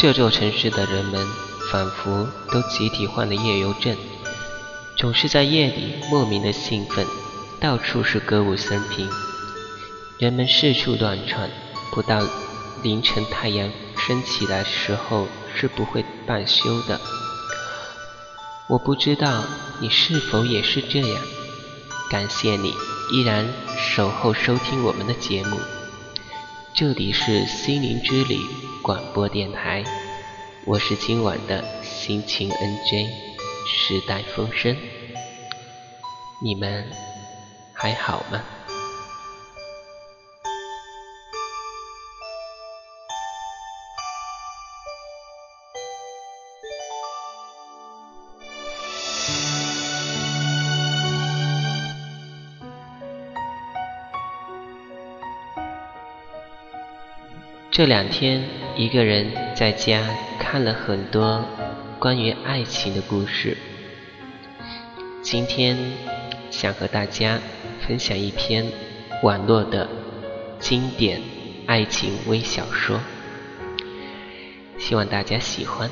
这座城市的人们仿佛都集体患了夜游症，总是在夜里莫名的兴奋，到处是歌舞升平，人们四处乱窜，不到凌晨太阳升起来的时候是不会罢休的。我不知道你是否也是这样，感谢你依然守候收听我们的节目。这里是心灵之旅广播电台，我是今晚的心情 NJ 时代风声，你们还好吗？这两天一个人在家看了很多关于爱情的故事，今天想和大家分享一篇网络的经典爱情微小说，希望大家喜欢。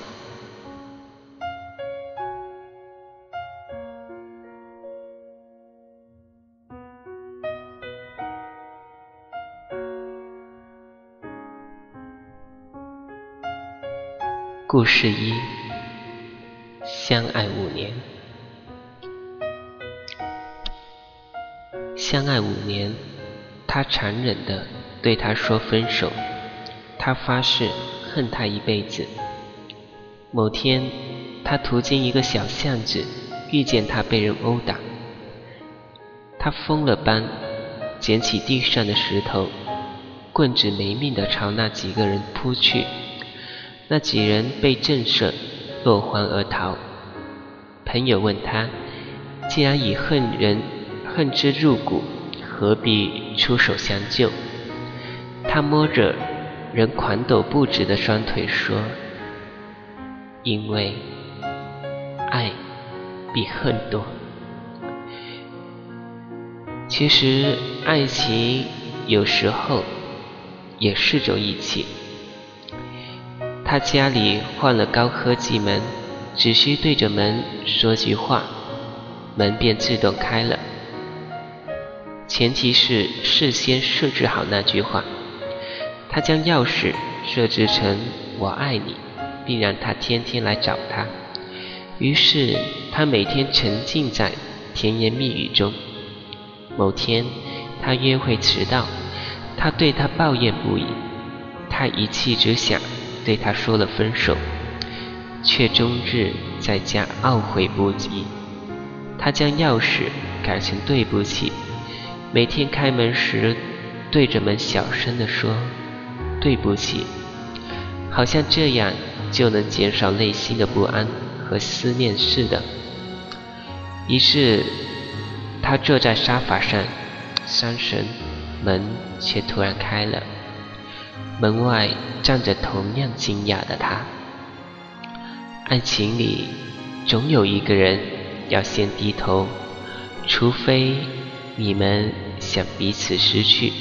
故事一：相爱5年。相爱5年，他残忍地对他说分手，他发誓恨他一辈子。某天，他途经一个小巷子，遇见他被人殴打，他疯了般捡起地上的石头，棍子没命地朝那几个人扑去。那几人被震慑，落荒而逃。朋友问他，既然已恨之入骨，何必出手相救？他摸着人狂抖不止的双腿说，因为爱比恨多。其实爱情有时候也是种义气。他家里换了高科技门，只需对着门说句话，门便自动开了。前提是事先设置好那句话。他将钥匙设置成我爱你，并让他天天来找他。于是他每天沉浸在甜言蜜语中。某天他约会迟到，他对他抱怨不已，他一气之下对他说了分手，却终日在家懊悔不已。他将钥匙改成对不起，每天开门时对着门小声地说对不起，好像这样就能减少内心的不安和思念似的。于是他坐在沙发上伤神，门却突然开了，门外站着同样惊讶的他。爱情里总有一个人要先低头，除非你们想彼此失去。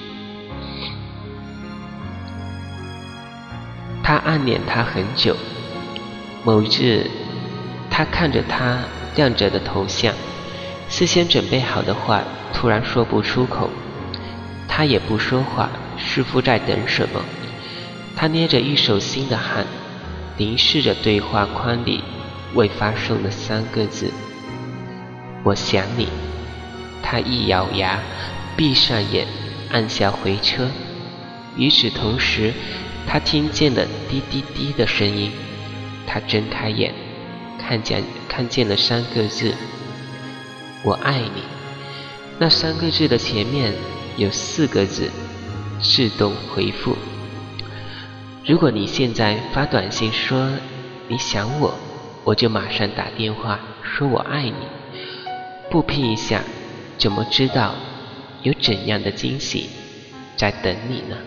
他暗恋他很久，某日他看着他亮着的头像，事先准备好的话突然说不出口。他也不说话，似乎在等什么。他捏着一手心的汗，凝视着对话框里未发送的3个字，我想你。他一咬牙，闭上眼，按下回车。与此同时，他听见了滴滴滴的声音。他睁开眼，看见了3个字，我爱你。那3个字的前面有4个字，自动回复。如果你现在发短信说你想我，我就马上打电话说我爱你。不拼一下，怎么知道有怎样的惊喜在等你呢？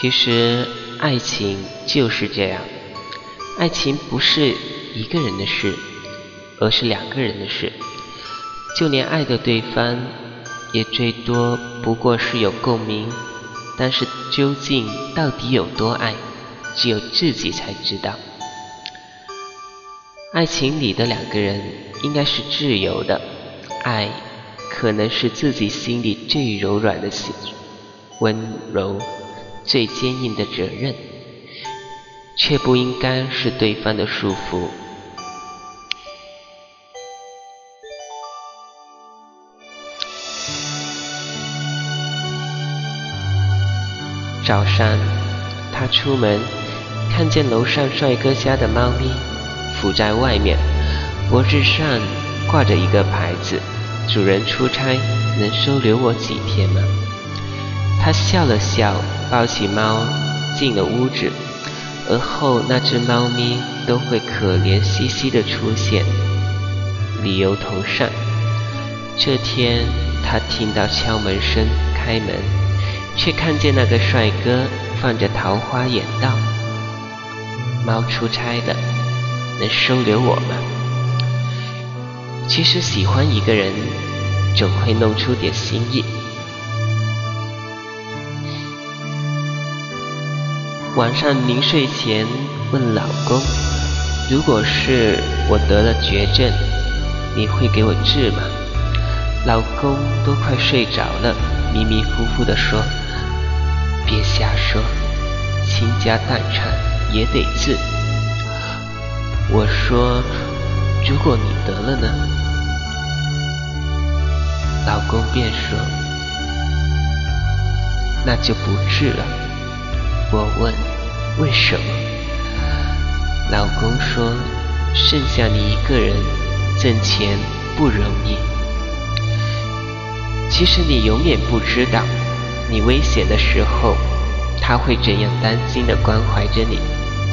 其实爱情就是这样，爱情不是一个人的事，而是两个人的事。就连爱的对方，也最多不过是有共鸣，但是究竟到底有多爱，只有自己才知道。爱情里的两个人应该是自由的，爱可能是自己心里最柔软的温柔，最坚硬的责任，却不应该是对方的束缚。早上，他出门，看见楼上帅哥家的猫咪伏在外面，脖子上挂着一个牌子，主人出差，能收留我几天吗？他笑了笑，抱起猫进了屋子，而后那只猫咪都会可怜兮兮地出现，理由同上。这天，他听到敲门声，开门，却看见那个帅哥放着桃花眼道。猫出差了，能收留我吗？其实喜欢一个人，总会弄出点心意。晚上临睡前问老公，如果是我得了绝症，你会给我治吗？老公都快睡着了，迷迷糊糊地说，别瞎说，倾家荡产也得治。我说，如果你得了呢？老公便说，那就不治了。我问，为什么？老公说，剩下你一个人，挣钱不容易。其实你永远不知道，你危险的时候，他会怎样担心地关怀着你。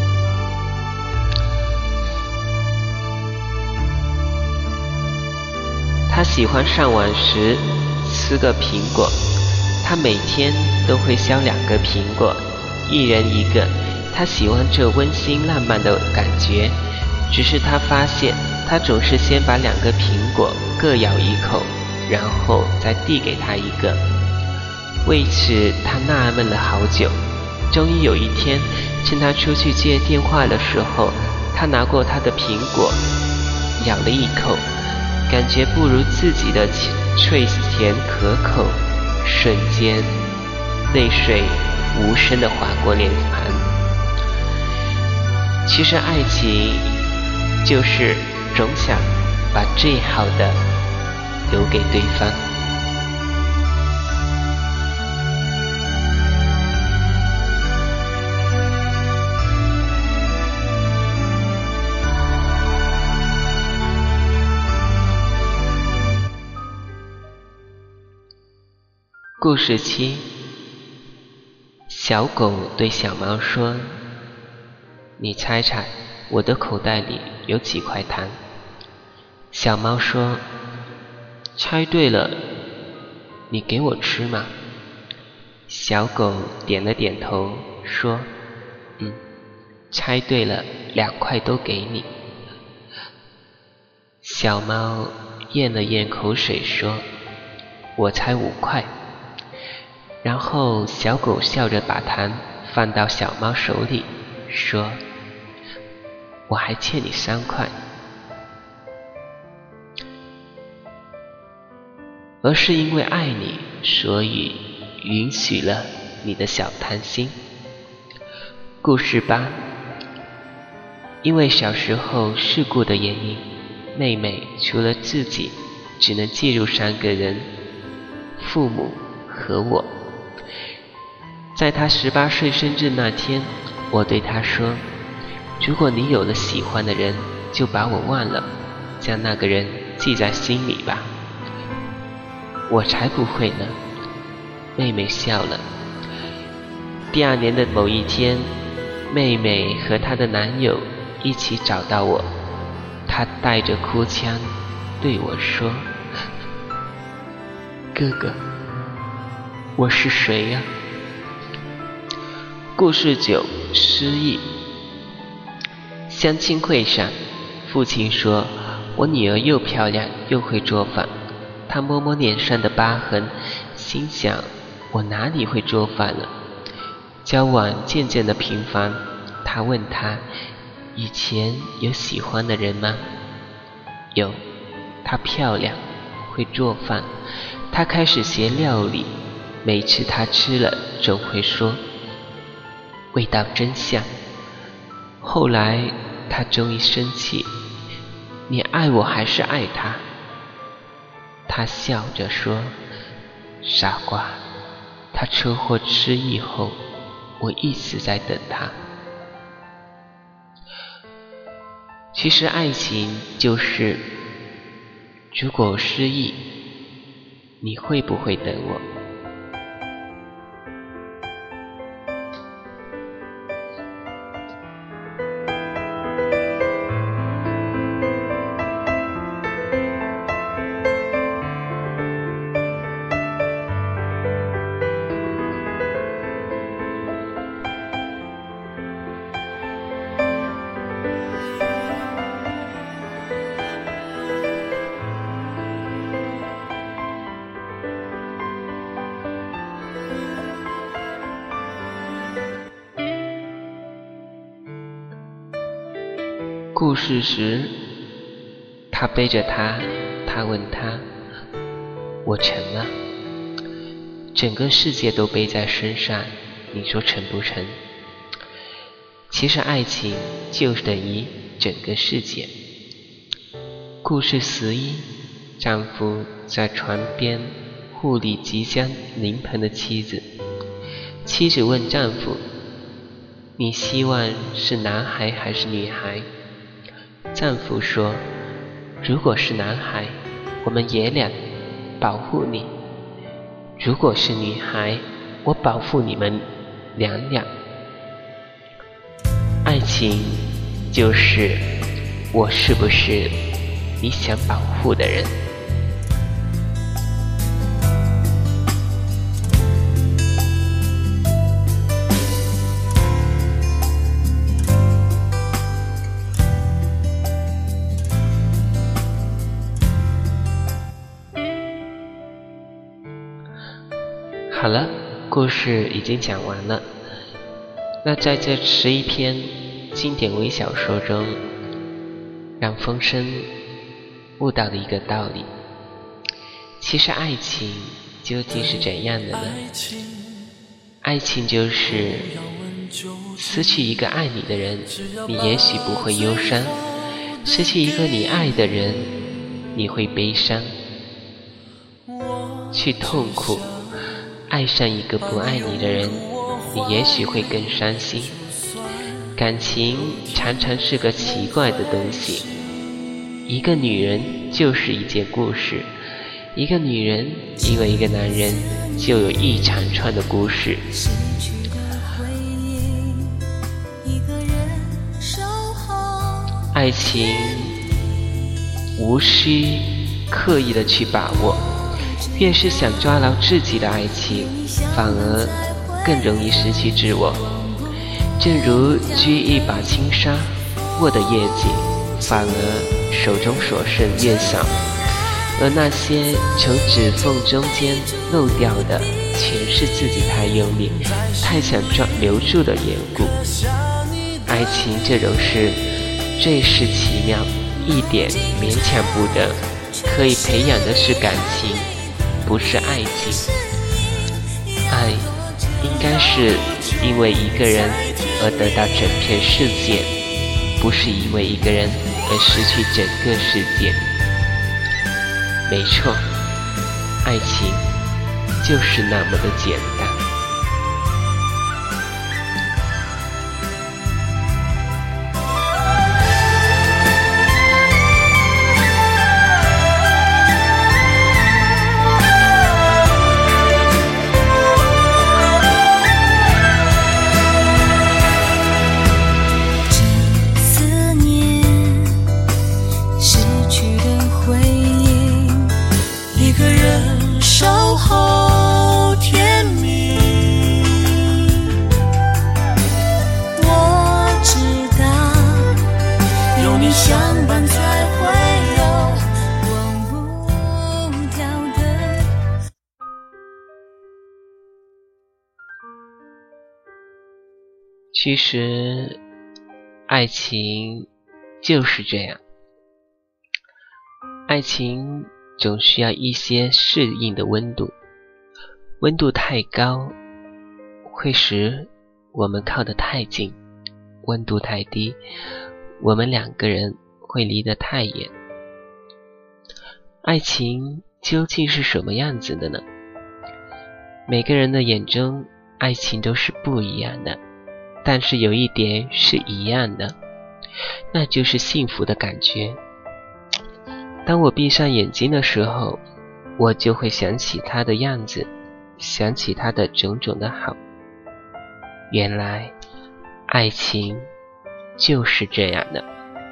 他喜欢上网时吃个苹果，他每天都会削2个苹果，一人一个。他喜欢这温馨浪漫的感觉，只是他发现他总是先把2个苹果各咬一口，然后再递给他一个。为此他纳闷了好久，终于有一天，趁他出去接电话的时候，他拿过他的苹果，咬了一口，感觉不如自己的脆甜可口，瞬间泪水无声地划过脸庞。其实爱情就是总想把最好的留给对方。故事7，小狗对小猫说，你猜猜我的口袋里有几块糖？小猫说，猜对了，你给我吃吗？小狗点了点头说，猜对了，2块都给你。小猫咽了咽口水说，我猜5块。然后小狗笑着把糖放到小猫手里说，我还欠你3块。而是因为爱你，所以允许了你的小贪心。故事8，因为小时候事故的原因，妹妹除了自己，只能记住3个人，父母和我。在她18岁生日那天，我对她说，如果你有了喜欢的人，就把我忘了，将那个人记在心里吧。我才不会呢，妹妹笑了。第2年的某一天，妹妹和她的男友一起找到我，她带着哭腔对我说，哥哥，我是谁呀？ 故事9：失忆。相亲会上，父亲说：“我女儿又漂亮又会做饭。”他摸摸脸上的疤痕，心想：我哪里会做饭了？交往渐渐的频繁，他问他：以前有喜欢的人吗？有，她漂亮，会做饭。他开始学料理，每次他吃了总会说：味道真香。后来他终于生气：你爱我还是爱他？他笑着说：傻瓜，他车祸失忆后，我一直在等他。其实爱情就是，如果我失忆，你会不会等我？故事10：他背着她，他问她：我成了？整个世界都背在身上，你说成不成？其实爱情就等于整个世界。故事11：丈夫在床边护理即将临盆的妻子。妻子问丈夫：你希望是男孩还是女孩？丈夫说：如果是男孩，我们爷俩保护你；如果是女孩，我保护你们娘俩。爱情就是我是不是你想保护的人。好了，故事已经讲完了。那在这11篇经典微小说中，让风声悟到了一个道理：其实爱情究竟是怎样的呢？爱情就是失去一个爱你的人，你也许不会忧伤；失去一个你爱的人，你会悲伤，去痛苦。爱上一个不爱你的人，你也许会更伤心。感情常常是个奇怪的东西，一个女人就是一件故事，一个女人因为一个男人就有一长串的故事。爱情无需刻意的去把握，越是想抓牢自己的爱情，反而更容易失去自我。正如掬一把轻纱，握得越紧，反而手中所剩越少，而那些从指缝中间漏掉的，全是自己太用力，太想留住的缘故。爱情这种事最是奇妙，一点勉强不得，可以培养的是感情，不是爱情。爱应该是因为一个人而得到整片世界，不是因为一个人而失去整个世界。没错，爱情就是那么的简单。 一个人守候天明。 相伴才会有忘不掉的。 其实爱情就是这样，爱情总需要一些适应的温度，温度太高会使我们靠得太近，温度太低我们两个人会离得太远。爱情究竟是什么样子的呢？每个人的眼中爱情都是不一样的，但是有一点是一样的，那就是幸福的感觉。当我闭上眼睛的时候，我就会想起他的样子，想起他的种种的好。原来爱情就是这样的。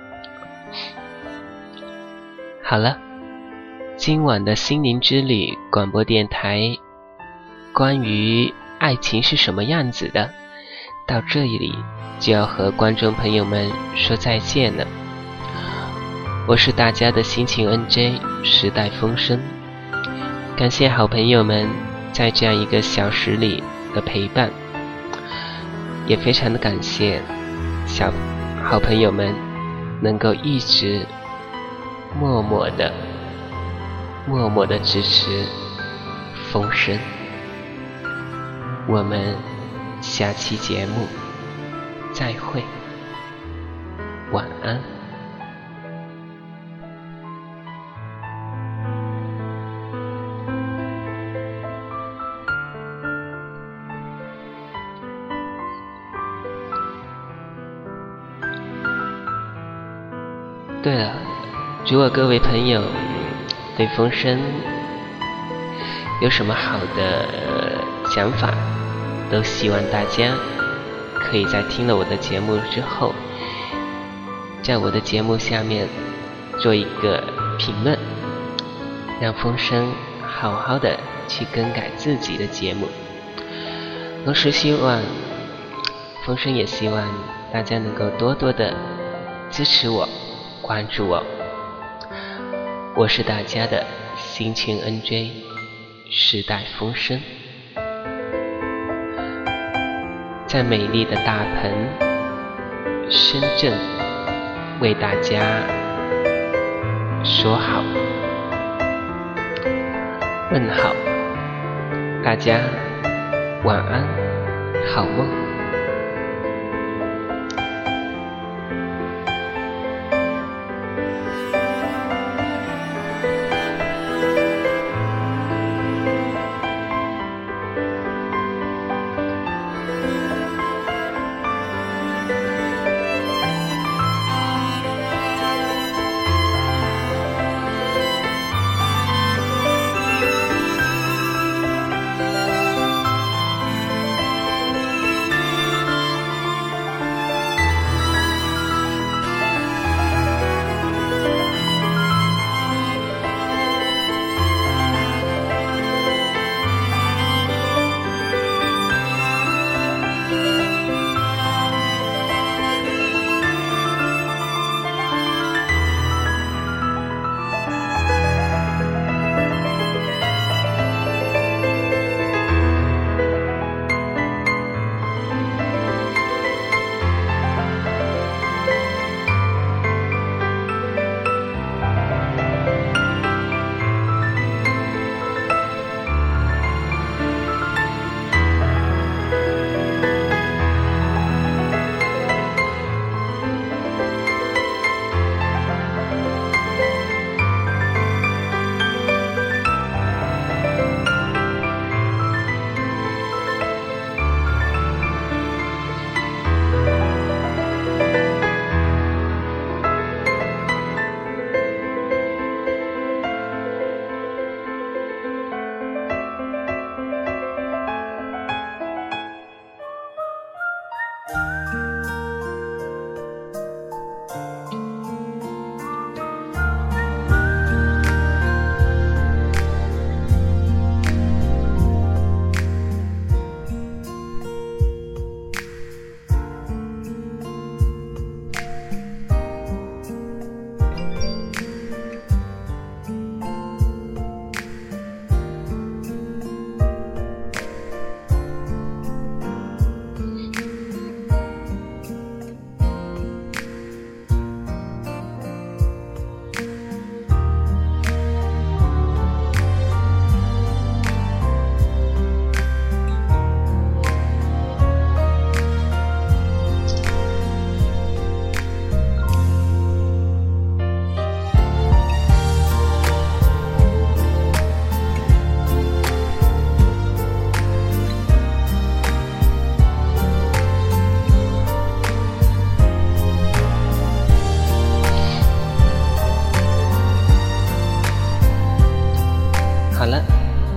好了，今晚的心灵之旅广播电台关于爱情是什么样子的，到这里就要和观众朋友们说再见了。我是大家的心情 NJ 时代风声，感谢好朋友们在这样一个小时里的陪伴，也非常的感谢好朋友们能够一直默默的支持风声。我们下期节目再会，晚安。对了，如果各位朋友对风声有什么好的想法，都希望大家可以在听了我的节目之后，在我的节目下面做一个评论，让风声好好的去更改自己的节目。同时风声也希望大家能够多多的支持我，关注我。我是大家的心情 NJ 时代风声，在美丽的大鹏深圳为大家说好问好，大家晚安，好梦。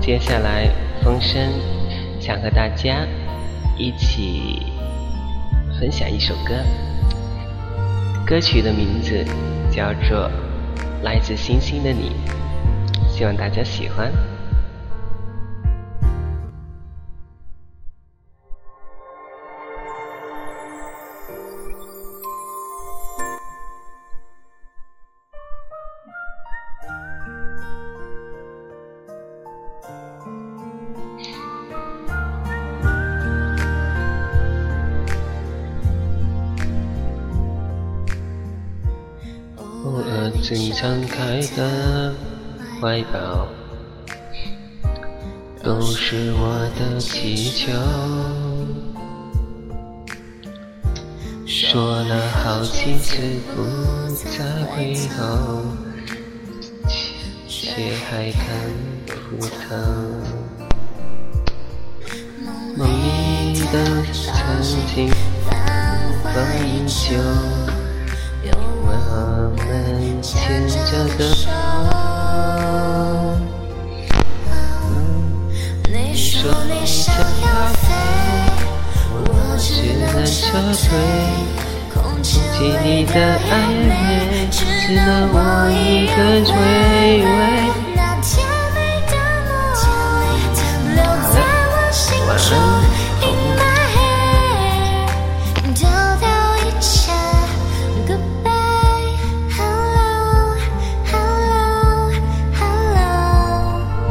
接下来风声想和大家一起分享一首歌，歌曲的名字叫做《来自星星的你》，希望大家喜欢。偶尔正敞开的怀抱，都是我的祈求。说了好几次不再回头，却还看不透。梦里的曾经反复依旧，我们牵着的手，你说你想要飞，我只能撤退，空气里的暧昧，只能我一个追尾。